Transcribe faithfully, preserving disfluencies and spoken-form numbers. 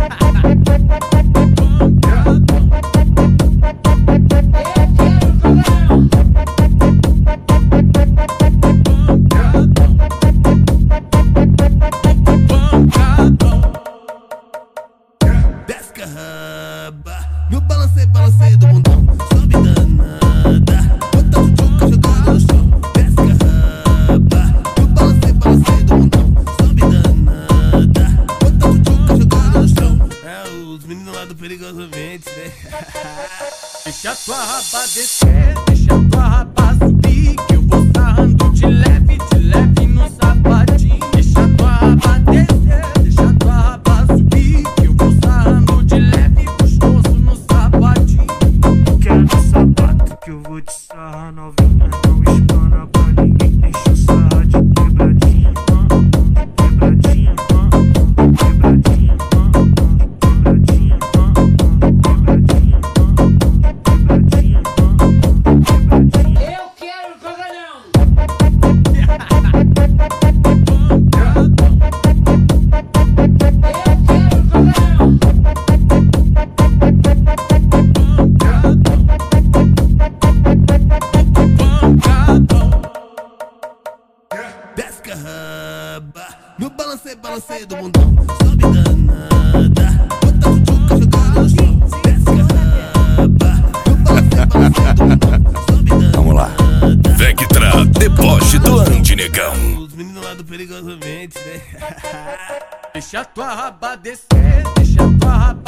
Desce raba, no balancei, balancei do mundão. Sobe danada, bota o tchuca jogando no chão. Desce raba, no balancei, balancei do mundão. Sobe danada, bota o tchuca jogando no chão. É os meninos lá do Perigosamente, né? Deixa tua raba descer, deixa tua raba subir, que eu vou sarrando de leve, de leve no sapatinho. Deixa tua raba descer, deixa tua raba subir, que eu vou sarrando de leve, gostoso no sapatinho. Quero sapato que eu vou te sarrar novinha. Não espana pra ninguém, deixa eu sarrar de quebradinha, quebradinha, quebradinha, quebradinha, quebradinha. Eu quero cagalhão! Desce raba, no balancei, balancei do mundão. Sobe danada, bota o tchuca jogando no chão. Desce raba, no balancei, balancei do mundão. Sobe danada. Vamos lá. Vectra, deboche do Antinegão. Os meninos lá do Perigosamente, né? Deixa tua raba descer, deixa tua raba